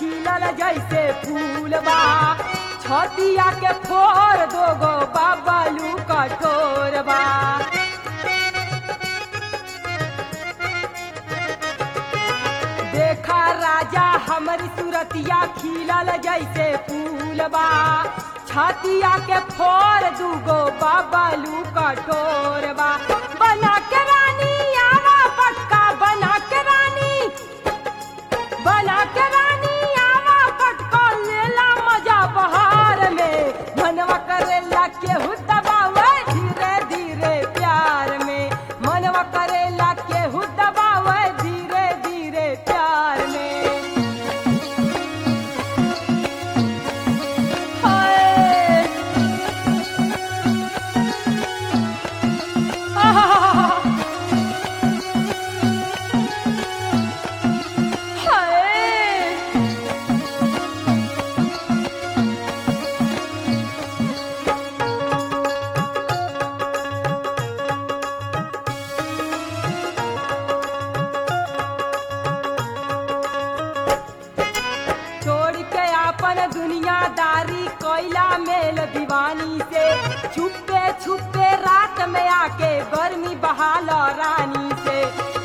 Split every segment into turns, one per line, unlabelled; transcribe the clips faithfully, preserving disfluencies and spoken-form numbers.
खिलल जैसे फूल बा छतिया के फोर दोगो बाबलू कठोर बा देखा राजा हमारी सूरतिया खिलल जैसे फूल बा छतिया के फोर दूगो बाबलू कठोर बा बना के रानी आवा पटका बना के रानी बना के रानी आवा पटका लेला मजा बहार में मनवा करेला केहू दबावे धीरे धीरे प्यार में मनवा करेला केहू दबावे धीरे धीरे प्यार में दुनियादारी कोयला मेल दीवानी से छुपे छुपे रात में आके गर्मी बहाल रानी से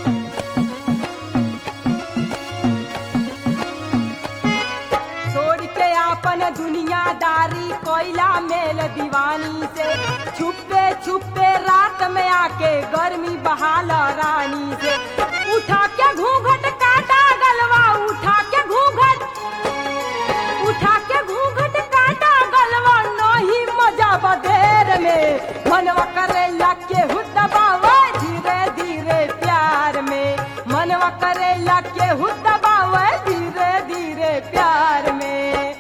छोड़ के आपन दुनियादारी कोयला मेल दीवानी से छुपे छुपे रात में आके गर्मी बहाल रानी से उठा के घूंघट काटा गलवा उठा के घूंघट उठा के घूंघट काटा गलवा नहीं मजा बदेर में मनवा करेला केहू दबावे धीरे धीरे प्यार में मनवा करेला केहू दबावे धीरे धीरे प्यार में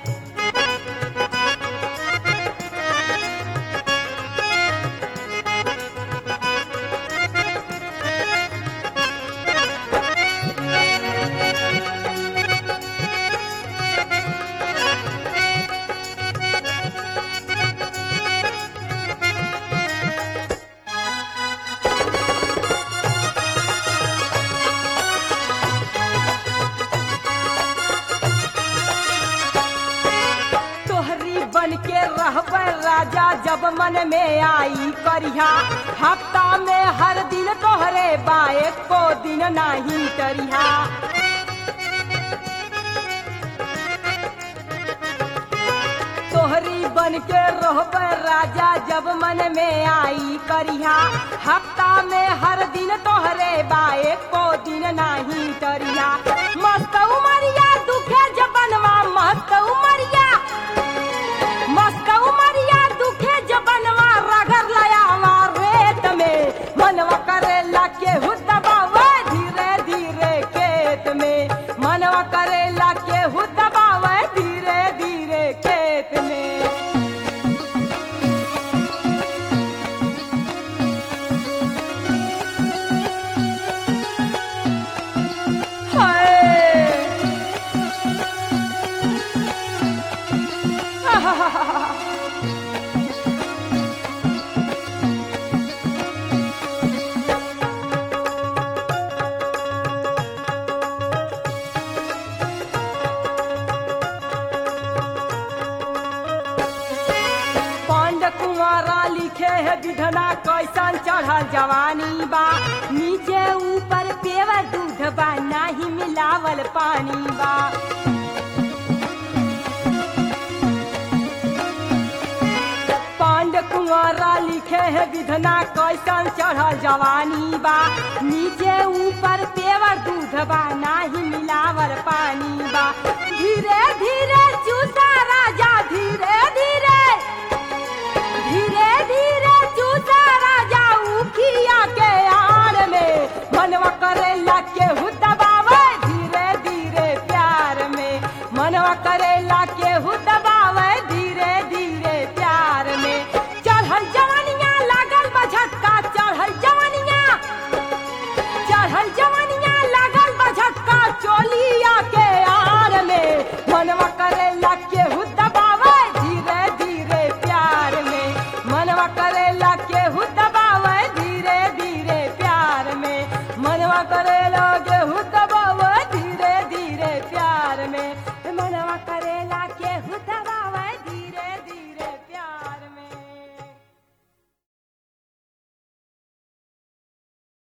बन के रहबै राजा जब मन में आई करिहा हफ्ता में हर दिन तोहरे बाए को दिन नहीं करिहा तोहरी बन के रहबै राजा जब मन में आई करिहा हफ्ता में हर दिन तोहरे बाए को दिन नहीं करिहा मस्त उमरिया दुखे जबनवा मस्त उमरिया मस्त उमरिया दुखे जबनवा रगड़ लयावा रेत में मनवा करेला केहू दबावे धीरे धीरे खेत में मनवा करेला केहू दबावे धीरे धीरे खेत में कुंवारा लिखे है विधना कैसन चढ़ल जवानी बा नीचे ऊपर पेवर दूध बा नाही मिलावल पानी बा पांड कुंवारा लिखे है विधना कैसन चढ़ल जवानी बा नीचे ऊपर पेवर दूध बा नाही मिलावल पानी बा धीरे धीरे चूसा राजा धीरे धीरे धीरे धीरे चूसा राजा उखिया के आड़ में मनवा करेला केहू दबावे धीरे धीरे प्यार में मनवा करेला केहू दबावे धीरे धीरे प्यार में चढ़ल जवानिया लागल बा झटका चढ़ल जवानिया चढ़ल जवानिया लागल बा झटका चोलिया के आड़ में मनवा करेला केहू दबावे धीरे धीरे प्यार में मनवा करेला केहू दबावे धीरे धीरे प्यार में मनवा करेला केहू